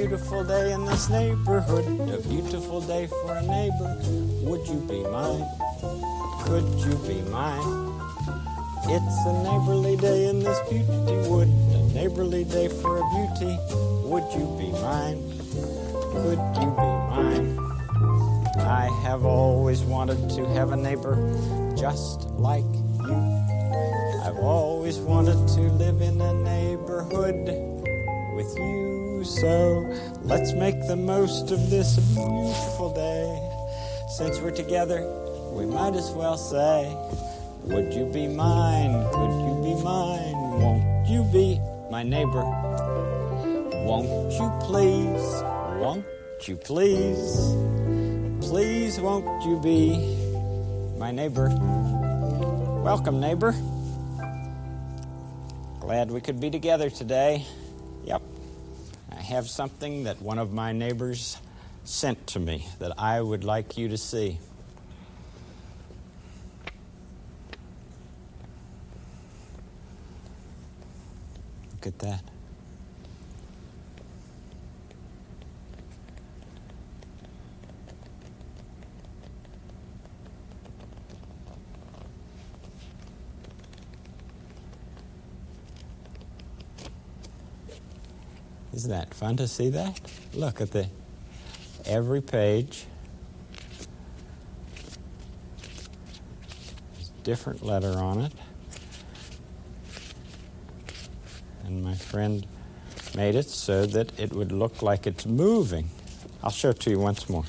beautiful day in this neighborhood, a beautiful day for a neighbor. Would you be mine? Could you be mine? It's a neighborly day in this beauty wood, a neighborly day for a beauty. Would you be mine? Could you be mine? I have always wanted to have a neighbor just like you. I've always wanted to live in a neighborhood with you. So let's make the most of this beautiful day. Since we're together, we might as well say, would you be mine? Could you be mine? Won't you be my neighbor? Won't you please? Won't you please? Please won't you be my neighbor? Welcome, neighbor. Glad we could be together today. Yep. I have something that one of my neighbors sent to me that I would like you to see. Look at that. Isn't that fun to see that? Look at every page. There's a different letter on it. And my friend made it so that it would look like it's moving. I'll show it to you once more.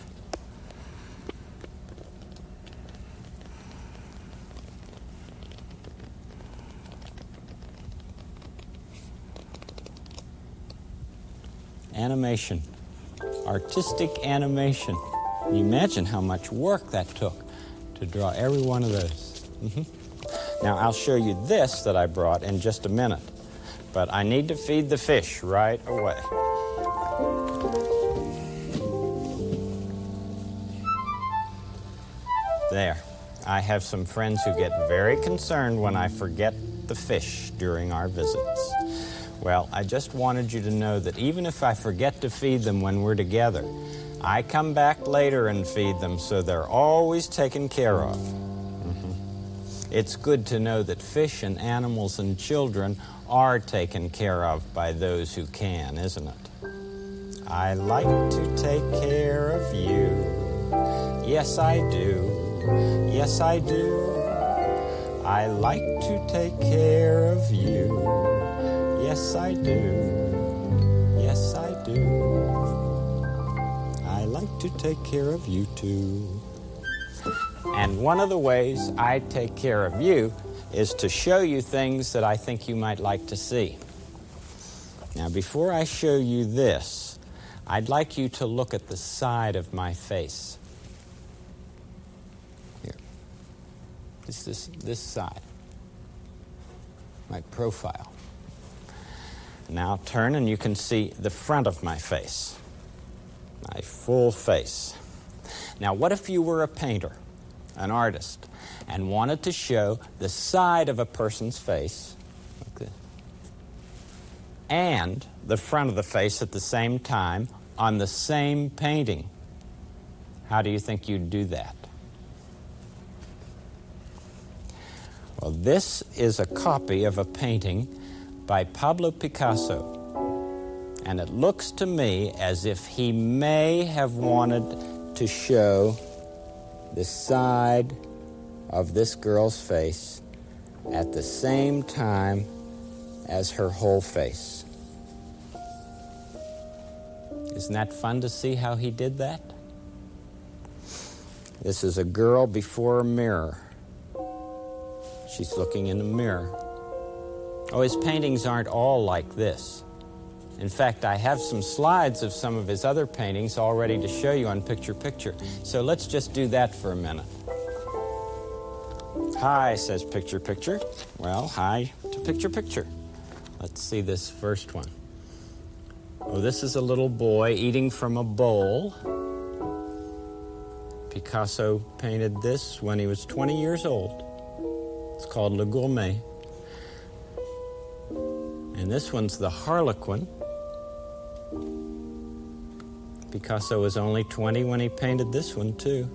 Animation, artistic animation. Can you imagine how much work that took to draw every one of those? Now, I'll show you this that I brought in just a minute, but I need to feed the fish right away. There. I have some friends who get very concerned when I forget the fish during our visits. Well, I just wanted you to know that even if I forget to feed them when we're together, I come back later and feed them, so they're always taken care of. It's good to know that fish and animals and children are taken care of by those who can, isn't it? I like to take care of you. Yes, I do. Yes, I do. I like to take care of you. Yes, I do. Yes, I do. I like to take care of you, too. And one of the ways I take care of you is to show you things that I think you might like to see. Now, before I show you this, I'd like you to look at the side of my face. Here. This side. My profile. Now turn and you can see the front of my face, my full face. Now what if you were a painter, an artist, and wanted to show the side of a person's face, like this, and the front of the face at the same time on the same painting? How do you think you'd do that? Well, this is a copy of a painting by Pablo Picasso, and it looks to me as if he may have wanted to show the side of this girl's face at the same time as her whole face. Isn't that fun to see how he did that? This is a girl before a mirror. She's looking in a mirror. Oh, his paintings aren't all like this. In fact, I have some slides of some of his other paintings all ready to show you on Picture Picture. So let's just do that for a minute. Hi, says Picture Picture. Well, hi to Picture Picture. Let's see this first one. Oh, this is a little boy eating from a bowl. Picasso painted this when he was 20 years old. It's called Le Gourmet. And this one's the Harlequin. Picasso was only 20 when he painted this one, too.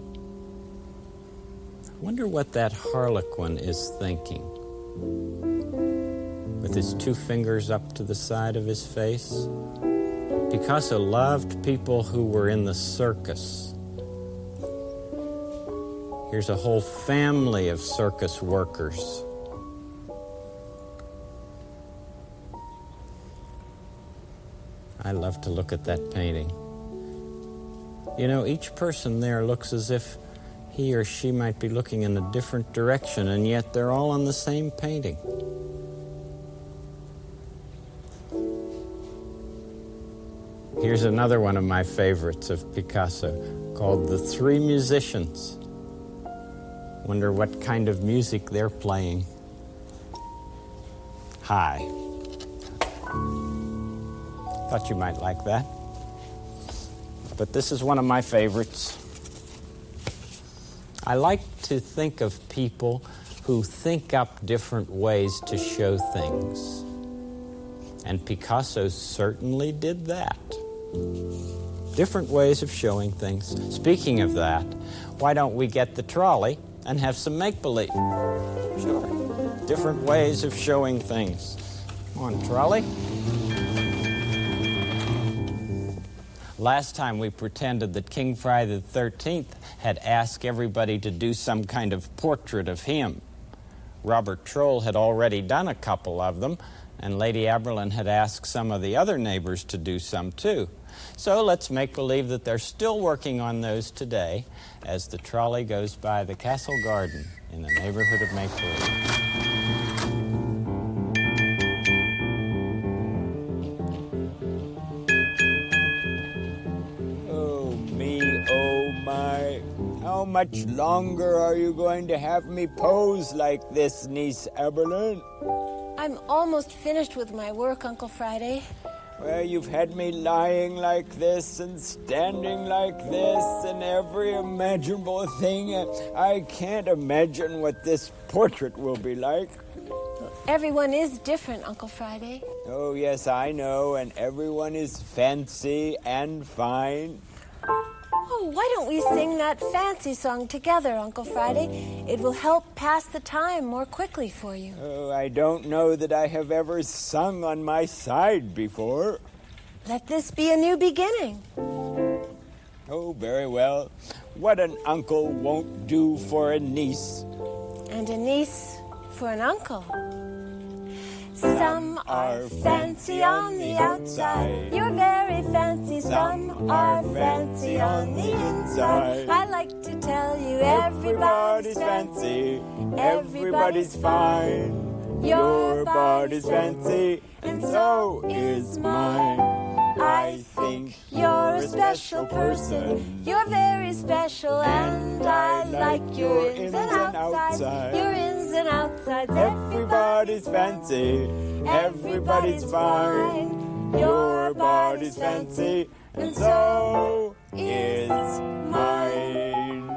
I wonder what that Harlequin is thinking. With his 2 fingers up to the side of his face. Picasso loved people who were in the circus. Here's a whole family of circus workers. I love to look at that painting. You know, each person there looks as if he or she might be looking in a different direction, and yet they're all on the same painting. Here's another one of my favorites of Picasso, called The Three Musicians. Wonder what kind of music they're playing. Hi. Thought you might like that. But this is one of my favorites. I like to think of people who think up different ways to show things. And Picasso certainly did that. Different ways of showing things. Speaking of that, why don't we get the trolley and have some make-believe? Sure. Different ways of showing things. Come on, trolley. Last time we pretended that King Friday the 13th had asked everybody to do some kind of portrait of him. Robert Troll had already done a couple of them, and Lady Aberlin had asked some of the other neighbors to do some too. So let's make believe that they're still working on those today as the trolley goes by the castle garden in the neighborhood of Make-Believe. How much longer are you going to have me pose like this, Niece Aberlin? I'm almost finished with my work, Uncle Friday. Well, you've had me lying like this and standing like this and every imaginable thing. I can't imagine what this portrait will be like. Everyone is different, Uncle Friday. Oh, yes, I know, and everyone is fancy and fine. Oh, why don't we sing that fancy song together, Uncle Friday? It will help pass the time more quickly for you. Oh, I don't know that I have ever sung on my side before. Let this be a new beginning. Oh, very well. What an uncle won't do for a niece. And a niece for an uncle. Some are fancy on the outside. You're very fancy. Some are fancy on the inside. I like to tell you everybody's fancy. Everybody's fine. Your body's fancy, and so is mine. I think you're a special person. You're very special, and I like your ins and outsides. Your ins and outsides. Everybody's fancy. Everybody's fine. Your body's fancy, and so is mine.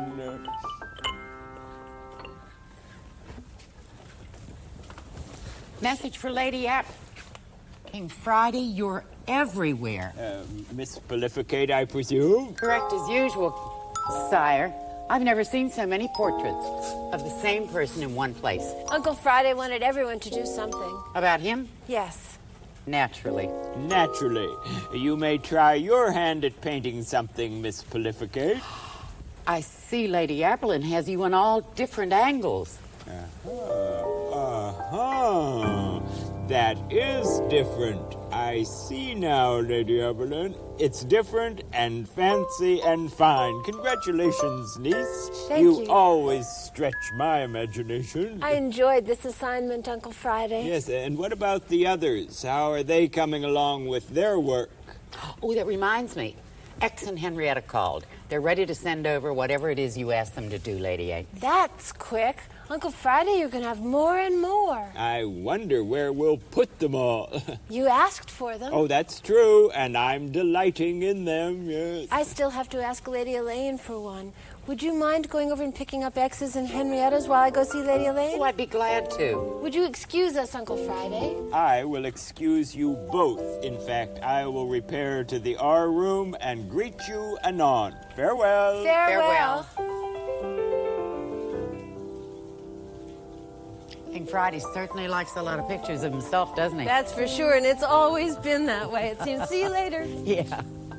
Message for Lady App. King Friday, you're everywhere. Miss Prolificate, I presume? Correct as usual, sire. I've never seen so many portraits of the same person in one place. Uncle Friday wanted everyone to do something. About him? Yes. Naturally. Naturally. You may try your hand at painting something, Miss Prolificate. I see Lady Aberlin has you on all different angles. That is different. I see now, Lady Aberlin. It's different and fancy and fine. Congratulations, niece. Thank you. You always stretch my imagination. I enjoyed this assignment, Uncle Friday. Yes, and what about the others? How are they coming along with their work? Oh, that reminds me. X and Henrietta called. They're ready to send over whatever it is you asked them to do, Lady A. That's quick. Uncle Friday, you're going to have more and more. I wonder where we'll put them all. You asked for them. Oh, that's true, and I'm delighting in them, yes. I still have to ask Lady Elaine for one. would you mind going over and picking up X's and Henrietta's while I go see Lady Elaine? Oh, I'd be glad to. Would you excuse us, Uncle Friday? I will excuse you both. In fact, I will repair to the R room and greet you anon. Farewell. Farewell. King Friday certainly likes a lot of pictures of himself, doesn't he? That's for sure, and it's always been that way, it seems. See you later. Yeah.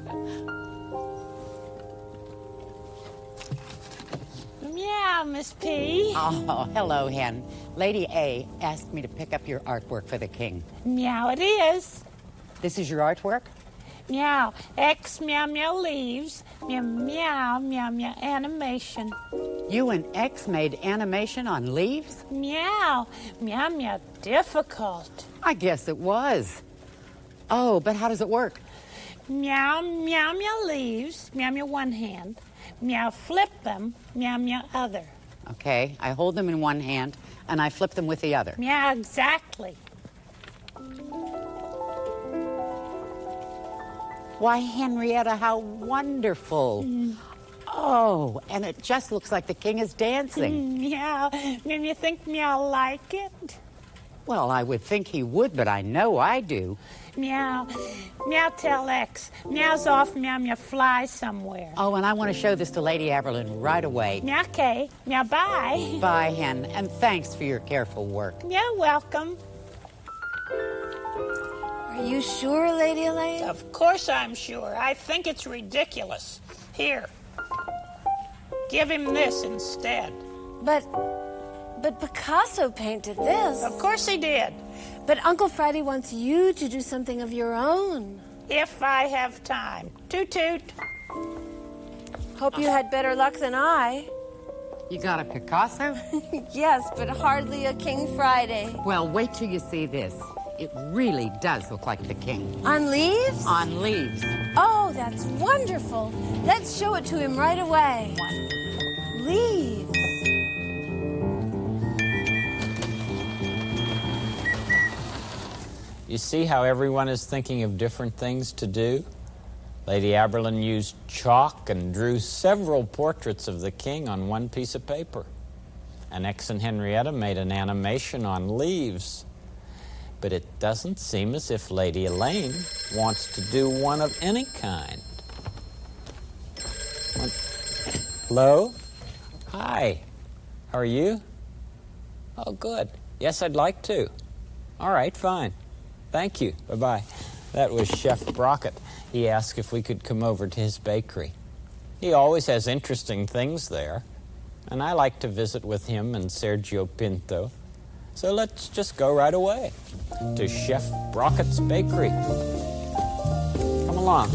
Meow, Miss P. Oh, hello, Hen. Lady A asked me to pick up your artwork for the king. Meow it is. This is your artwork? Meow. X meow meow leaves. Meow meow meow meow animation. You and X made animation on leaves? Meow. Meow meow difficult. I guess it was. Oh, but how does it work? Meow meow meow leaves. Meow meow one hand. Meow flip them. Meow meow other. Okay, I hold them in one hand and I flip them with the other. Meow exactly. Why, Henrietta, how wonderful. Oh, and it just looks like the king is dancing. Meow. Meow you think Meow like it? Well, I would think he would, but I know I do. Meow. Meow tell X. Meow's off. Meow meow fly somewhere. Oh, and I want to show this to Lady Aberlin right away. Meow okay. Meow bye. Bye, Hen, and thanks for your careful work. Meow welcome. Are you sure, Lady Elaine? Of course I'm sure. I think it's ridiculous. Here. Give him this instead. But Picasso painted this. Of course he did. But Uncle Friday wants you to do something of your own. If I have time. Toot toot. Hope you had better luck than I. You got a Picasso? Yes, but hardly a King Friday. Well, wait till you see this. It really does look like the king. On leaves? On leaves. Oh, that's wonderful. Let's show it to him right away. Leaves. You see how everyone is thinking of different things to do? Lady Aberlin used chalk and drew several portraits of the king on one piece of paper. And X and Henrietta made an animation on leaves. But it doesn't seem as if Lady Elaine wants to do one of any kind. Hello? Hi. How are you? Oh, good. Yes, I'd like to. All right, fine. Thank you. Bye-bye. That was Chef Brockett. He asked if we could come over to his bakery. He always has interesting things there, and I like to visit with him and Sergio Pinto. So let's just go right away to Chef Brockett's bakery. Come along.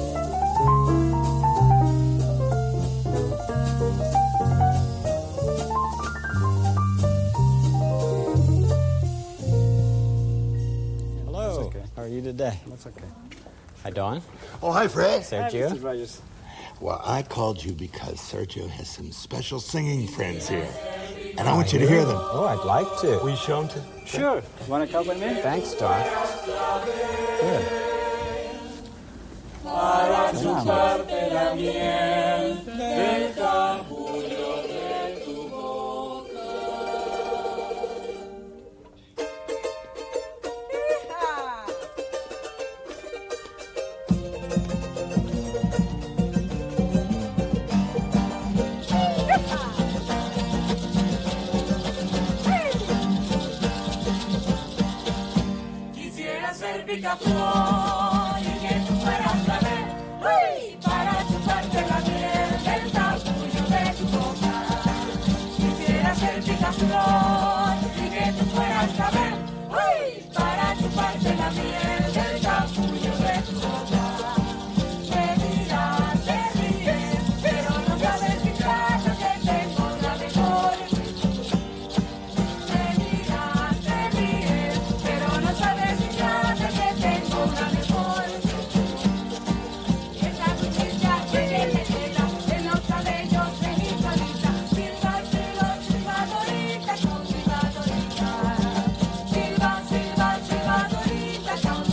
Hello. Okay. How are you today? That's okay. Hi, Dawn. Oh, hi, Fred. Sergio. Mr. Rogers. Well, I called you because Sergio has some special singing friends here. And I want you to hear them. Oh, I'd like to. Will you show them to? Sure. Want to come with me? Thanks, Dawn. Good. Picaflor y que tú fueras a ver, uy, para chuparte la miel del capullo de tu boca. Quisiera ser picaflor y que tú fueras a ver, uy, para chuparte la miel del capullo de tu boca. Te miras, te ríes, pero no sabes si trata que tengo la mejor. Te miras, te ríes, pero no sabes si trata que tengo la mejor. Esa cuchilla que me queda en los cabellos de mi colita. Silba, silba, silbadorita, con silbadorita. Silba, silba, silbadorita, con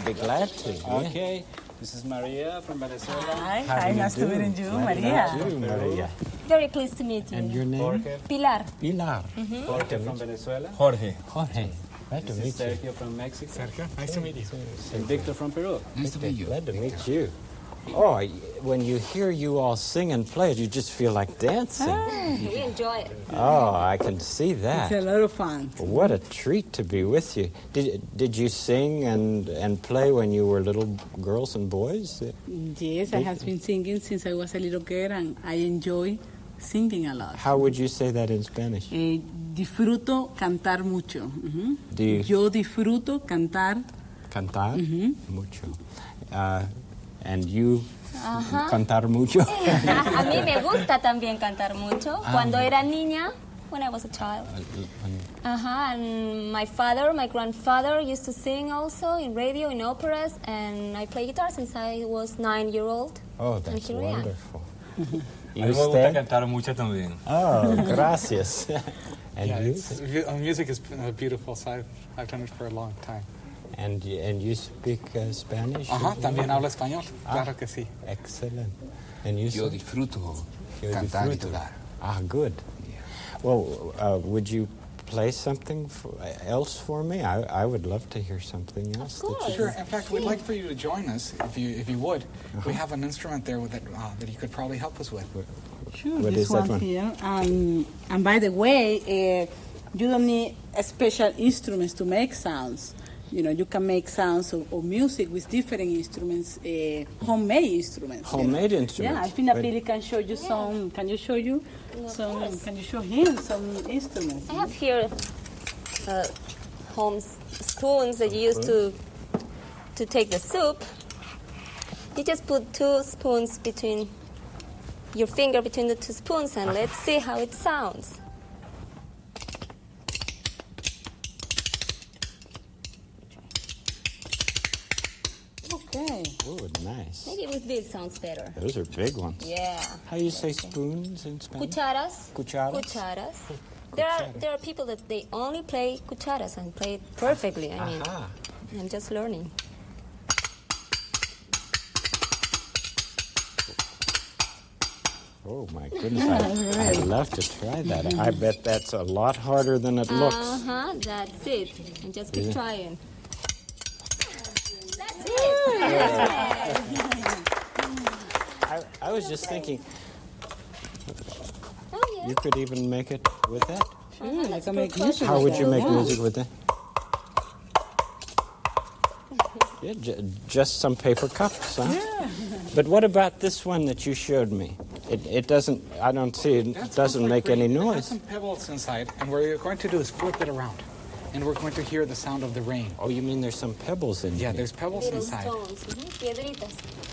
be glad to. Yeah. Okay. This is Maria from Venezuela. Hi, nice to meet you, Maria. Maria. Very pleased to meet you. And your name? Jorge. Pilar. Pilar. Jorge from Venezuela. Jorge. Glad to This meet is you. Sergio from Mexico. Sergio, nice to meet you. And Victor from Peru. Nice to meet you. Glad to meet you. Oh, when you hear you all sing and play, you just feel like dancing. We enjoy it. Oh, I can see It's a that. lot of fun. What a treat to be with you. Did you sing and play when you were little girls and boys? Yes, I have been singing since I was a little girl, and I enjoy singing a lot. How would you say that in Spanish? Disfruto cantar mucho. Do you Yo disfruto cantar. cantar mucho? And you cantar mucho? A mí me gusta también cantar mucho. Cuando era niña, when I was a child. And my father, my grandfather used to sing also in radio, in operas, and I play guitar since I was 9-year-old. Oh, And that's here I am. wonderful. A mí You me gusta stay? cantar mucho también. Oh, gracias. And Yeah, you? music is a beautiful side. I've done it for a long time. And you speak Spanish? También hablo español. Claro que sí. Excellent. And you? Yo sir? disfruto Yo cantar y disfruto. tocar. Ah, good. Well, would you play something else for me? I would love to hear something else. Of course. Sure. In fact, we'd like for you to join us if you would. We have an instrument there that you could probably help us with. Sure, What this is that one one? here. And by the way, you don't need a special instruments to make sounds. You know, you can make sounds or music with different instruments, homemade instruments. you know. Homemade instruments? Yeah, I think that But- Billy can show you some. Can you show you some? Can you show him some instruments? I have here home spoons that you use to take the soup. You just put 2 spoons between your finger between the 2 spoons, and let's see how it sounds. Okay. Oh, nice. Maybe with this sounds better. Those are big ones. Yeah. How do you say spoons in Spanish? Cucharas. Cucharas? Cucharas. There are people that they only play cucharas and play it perfectly. I mean, Aha. I'm just learning. Oh, my goodness. I'd love to try that. I bet that's a lot harder than it looks. That's it. And just keep Yeah. trying. That's it. I was just thinking, Oh, yeah. you could even make it with that. Sure, I can make percussion. music. How with would that, you make yeah. music with that? Yeah, just some paper cups, huh? Yeah. But what about this one that you showed me? It doesn't, I don't see, it doesn't make any It has noise. some pebbles inside, and what you're going to do is flip it around, and we're going to hear the sound of the rain. Oh, you mean there's some pebbles in Yeah, here? there's pebbles Little inside. stones. Piedritas.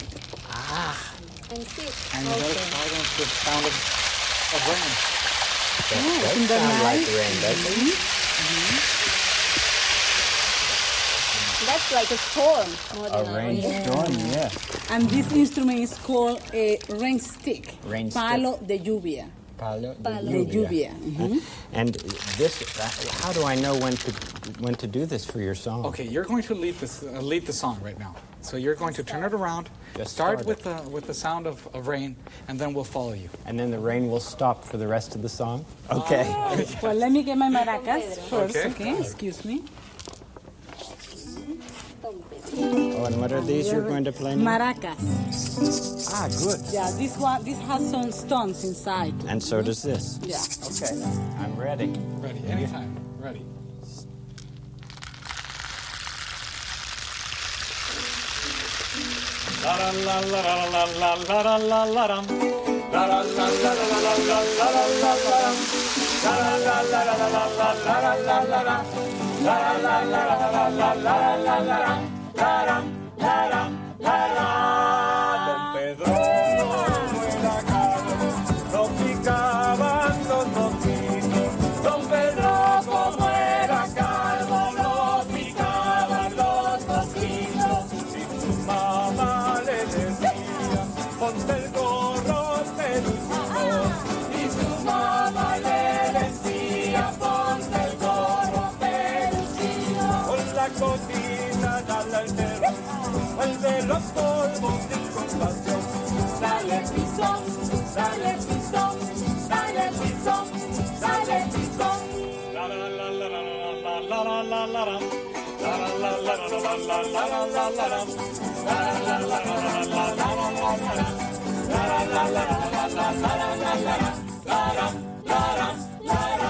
And seeds. And that is starting the sound of rain. That does sound like rain, doesn't it? That's like a storm more than A rainstorm, yeah. And this instrument is called a rain stick. Rain stick. Palo de lluvia. Palo De lluvia. And this, how do I know when to do this for your song? Okay, you're going to lead the song right now. So you're going to turn it around, Just start start with the sound of rain, and then we'll follow you. And then the rain will stop for the rest of the song? Okay. Well, let me get my maracas first, Okay. okay? Excuse me. Oh, and what are these you're going to play now? Maracas. Ah, good. Yeah, this has some stones inside. And so does this. Yeah. Okay, I'm ready. Ready, anytime, ready. Don Pedro como era calvo, no picaban los mosquitos. Don Pedro como era calvo, no picaban los mosquitos. Y su mamá le decía, ponte el gorro peluchito. Y su mamá le decía, ponte el gorro peluchito. Con la cocina dale al perro. sale pisón, sale pisón, sale pisón, sale pisón. La la la la la la la la la la la. La la la la la la la la la la la. La la la la la la la la la la. La la la la la la la la la la. La la la la la.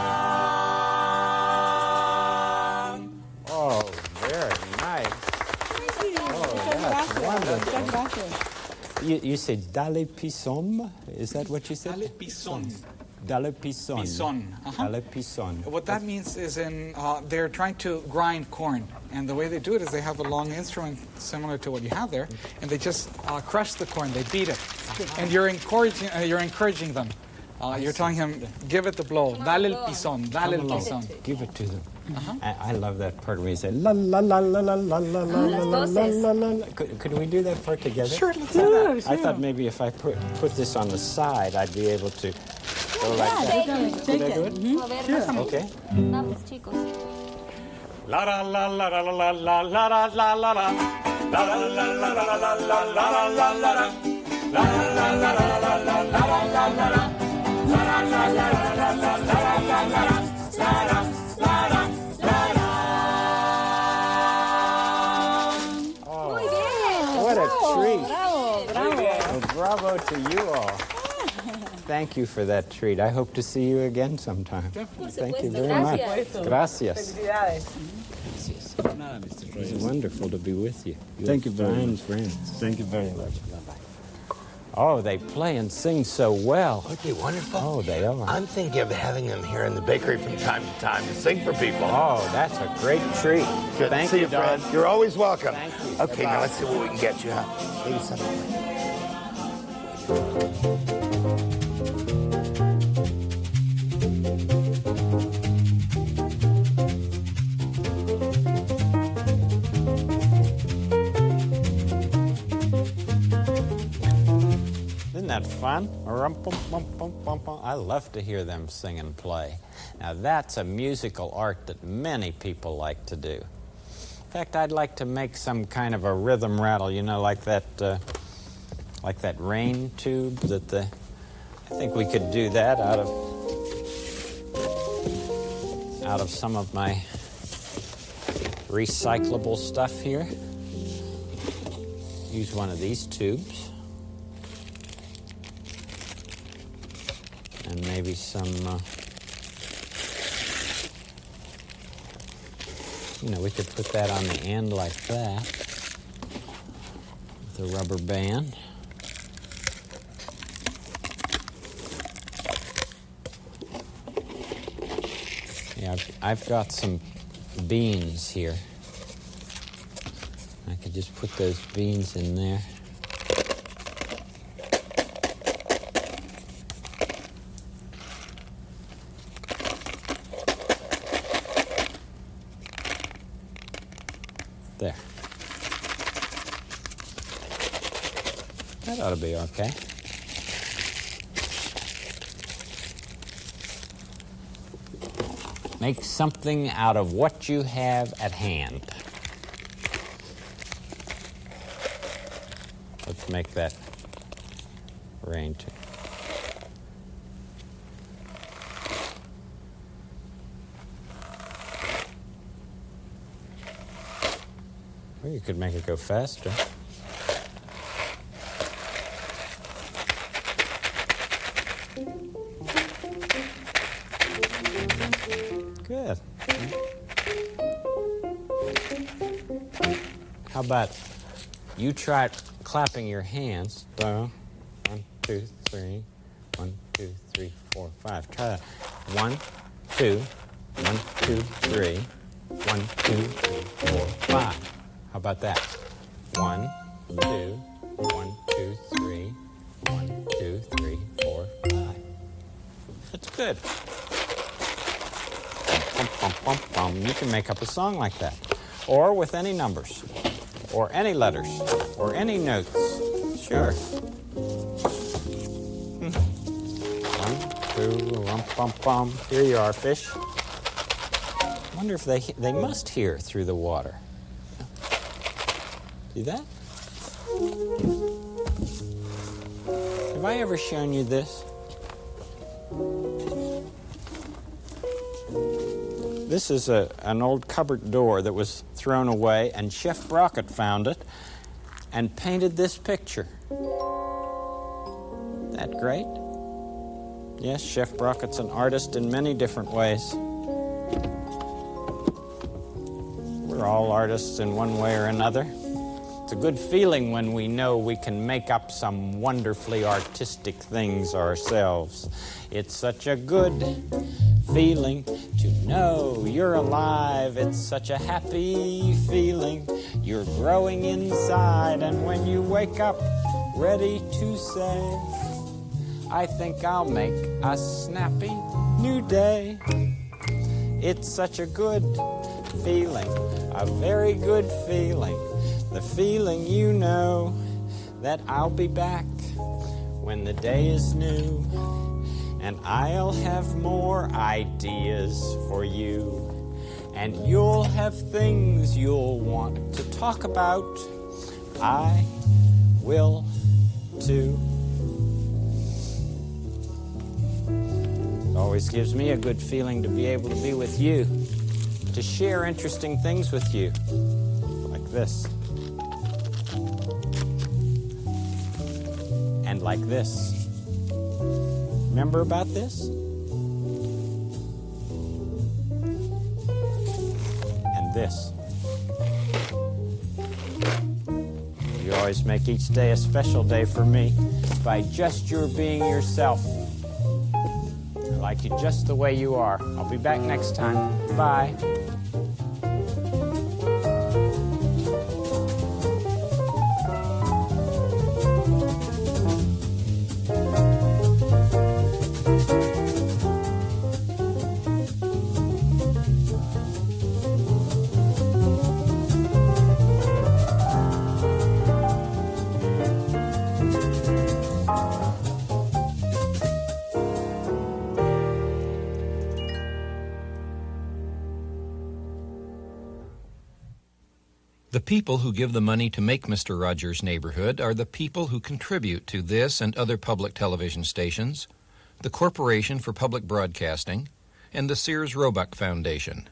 Oh, very nice. Oh, that's wonderful. You say Dalle Pisson? Is that what you said? Dalle Pisson. Dalle Pisson. Pisson. Dalle Pisson. What that means is they're trying to grind corn. And the way they do it is they have a long instrument similar to what you have there, and they just crush the corn, they beat it. And you're encouraging them. You're telling him, give it the blow. Dale el pisón, dale el pisón. Give it to them. I love that part where you say la la la la la la la la la la la. Could we do that part together? Sure, let's do that. I thought maybe if I put this on the side, I'd be able to go like that. Could I do it? Sure. Okay. Vamos, chicos. La la la la la la la la la la la la. La la la la la la la la la la la la. La la la la la la la la la la la. La la la la la la la la la la. La la la la la. Oh, what a treat. Bravo. Well, bravo to you all. Thank you for that treat. I hope to see you again sometime. Thank you very much. Gracias. It's wonderful to be with you. Thank you very much. Friends. Thank you very much. Oh, they play and sing so well. Aren't they wonderful? Oh, they are. I'm thinking of having them here in the bakery from time to time to sing for people. Oh, that's a great treat. Good Thank to see you, you, Fred. Don. You're always welcome. Thank you. Okay, now let's see what we can get you. Maybe something. Isn't that fun? I love to hear them sing and play. Now that's a musical art that many people like to do. In fact, I'd like to make some kind of a rhythm rattle, you know, like that rain tube that I think we could do that out of some of my recyclable stuff here. Use one of these tubes. And maybe some, we could put that on the end like that with a rubber band. Yeah, I've got some beans here. I could just put those beans in there. There. That ought to be okay. Make something out of what you have at hand. Let's make that rain too. Well, you could make it go faster. Good. How about you try clapping your hands? 1, 2, 3. 1, 2, 3, 4, 5. Try that. 1, 2, 1, 2, 3. 1, 2, 3, 4, 5. How about that? 1, 2, 1, 2, 3. 1, 2, 3, 4, 5. That's good. You can make up a song like that. Or with any numbers. Or any letters. Or any notes. Sure. 1, 2, Here you are, fish. I wonder if they must hear through the water. See that? Have I ever shown you this? This is an old cupboard door that was thrown away, and Chef Brockett found it and painted this picture. That great? Yes, Chef Brockett's an artist in many different ways. We're all artists in one way or another. It's a good feeling when we know we can make up some wonderfully artistic things ourselves. It's such a good feeling to know you're alive. It's such a happy feeling. You're growing inside, and when you wake up ready to say, I think I'll make a snappy new day. It's such a good feeling, a very good feeling. The feeling you know that I'll be back when the day is new, and I'll have more ideas for you, and you'll have things you'll want to talk about. I will too. It always gives me a good feeling to be able to be with you, to share interesting things with you, like this. And like this. Remember about this? And this. You always make each day a special day for me by just your being yourself. I like you just the way you are. I'll be back next time. Bye. The people who give the money to make Mr. Rogers' Neighborhood are the people who contribute to this and other public television stations, the Corporation for Public Broadcasting, and the Sears Roebuck Foundation.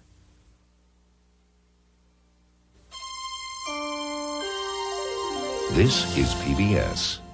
This is PBS.